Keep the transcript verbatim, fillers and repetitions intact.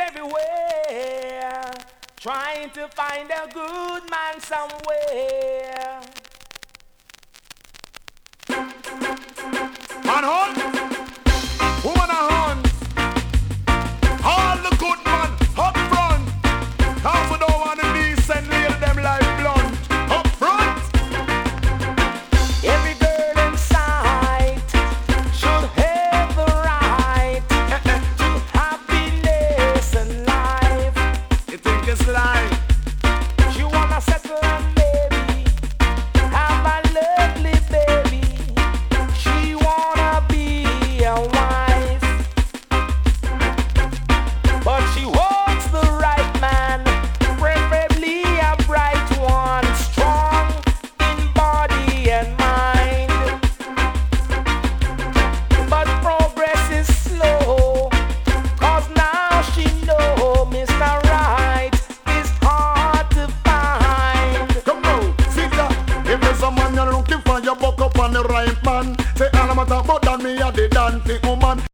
everywhere, trying to find a good man somewhere. Man hunt, woman a hunt. All the good man up front. Cause we don't want to decent lay them like blunt. Up front. Every girl in sight should have the right to happiness in life. You think it's life? She wanna settle and baby, have a lovely baby. She wanna be a wife, but she wants the right man, preferably a bright one, strong in body and mind. But progress is slow, cause now she know Mister Right is hard to find. Come now, see that? If there's a man you're looking for, you buck up on the right man. Say all I'm talking about, that me a the dancing woman.